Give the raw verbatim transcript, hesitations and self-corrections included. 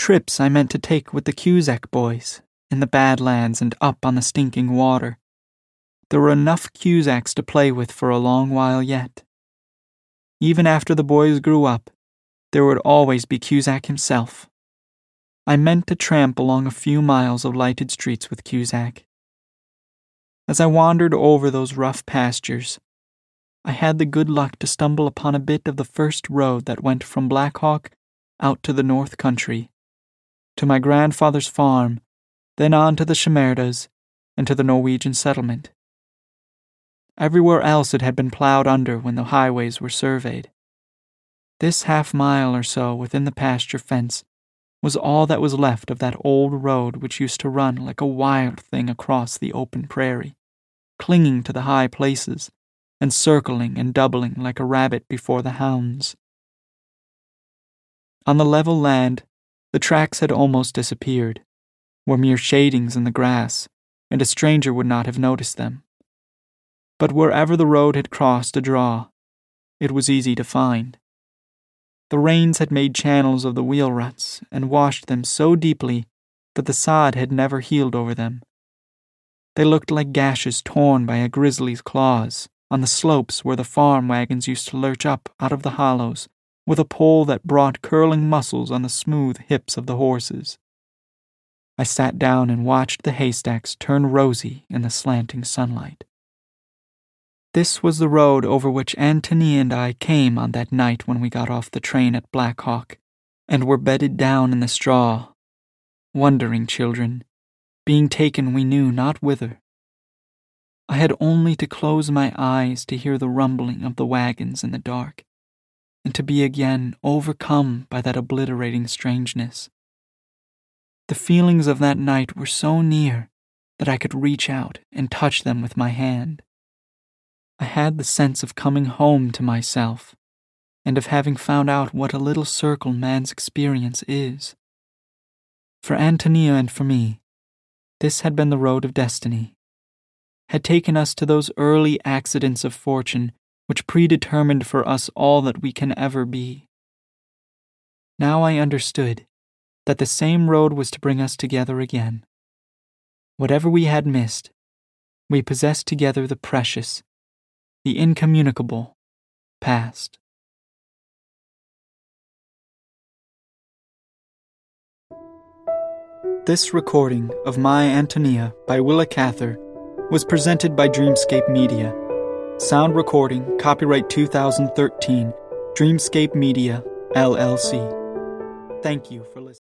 trips I meant to take with the Cusack boys, in the Badlands and up on the stinking water. There were enough Cusacks to play with for a long while yet. Even after the boys grew up, there would always be Cusack himself. I meant to tramp along a few miles of lighted streets with Cusack. As I wandered over those rough pastures, I had the good luck to stumble upon a bit of the first road that went from Black Hawk out to the North Country, to my grandfather's farm, then on to the Shimerdas, and to the Norwegian settlement. Everywhere else it had been plowed under when the highways were surveyed. This half mile or so within the pasture fence was all that was left of that old road which used to run like a wild thing across the open prairie, clinging to the high places, and circling and doubling like a rabbit before the hounds. On the level land, the tracks had almost disappeared, were mere shadings in the grass, and a stranger would not have noticed them. But wherever the road had crossed a draw, it was easy to find. The rains had made channels of the wheel ruts and washed them so deeply that the sod had never healed over them. They looked like gashes torn by a grizzly's claws on the slopes where the farm wagons used to lurch up out of the hollows with a pull that brought curling muscles on the smooth hips of the horses. I sat down and watched the haystacks turn rosy in the slanting sunlight. This was the road over which Antonia and I came on that night when we got off the train at Black Hawk and were bedded down in the straw, wondering children, being taken we knew not whither. I had only to close my eyes to hear the rumbling of the wagons in the dark, and to be again overcome by that obliterating strangeness. The feelings of that night were so near that I could reach out and touch them with my hand. I had the sense of coming home to myself, and of having found out what a little circle man's experience is. For Antonia and for me, this had been the road of destiny, had taken us to those early accidents of fortune which predetermined for us all that we can ever be. Now I understood that the same road was to bring us together again. Whatever we had missed, we possessed together the precious, the incommunicable past. This recording of My Antonia by Willa Cather was presented by Dreamscape Media. Sound recording, copyright two thousand thirteen, Dreamscape Media, L L C. Thank you for listening.